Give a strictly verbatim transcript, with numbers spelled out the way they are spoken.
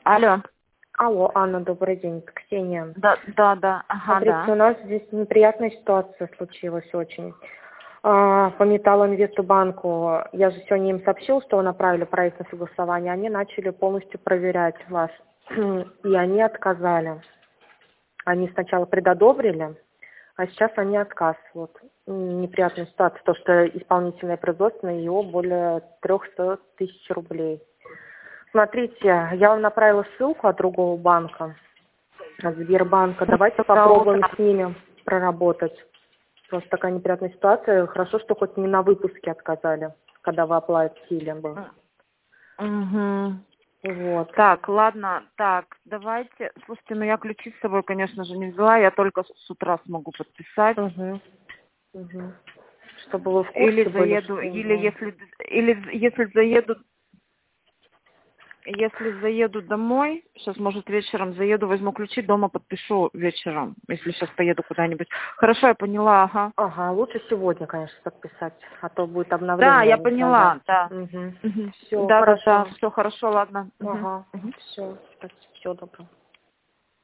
Алло. Алло, Анна, добрый день, это Ксения. Да, да, да, ага, Смотрите, да. у нас здесь неприятная ситуация случилась очень. А, По Металлинвестбанку, я же сегодня им сообщила, что вы направили проект на согласование, они начали полностью проверять вас, и они отказали. Они сначала предодобрили, а сейчас они отказ. Вот. М, Неприятная ситуация, то, что исполнительное производство на его более трехсот тысяч рублей. Смотрите, я вам направила ссылку от другого банка, от Сбербанка. Давайте попробуем с ними проработать. Просто такая неприятная ситуация. Хорошо, что хоть не на выпуске отказали, когда вы оплатили бы. Угу. Вот. Так, ладно, так, давайте. Слушайте, ну я ключи с собой, конечно же, не взяла, я только с утра смогу подписать. Угу. Угу. Чтобы вы в Или курсе были, заеду, что... или да. если, или если заеду, если заеду домой, сейчас, может, вечером заеду, возьму ключи, дома подпишу вечером, если сейчас поеду куда-нибудь. Хорошо, я поняла, ага. Ага, лучше сегодня, конечно, подписать, а то будет Да, обновление я возникать. поняла, да. Угу. Мгм. Все, Да, да, да, хорошо. все хорошо, ладно. Мгм. Ага, Мгм. все, спасибо, всего доброго.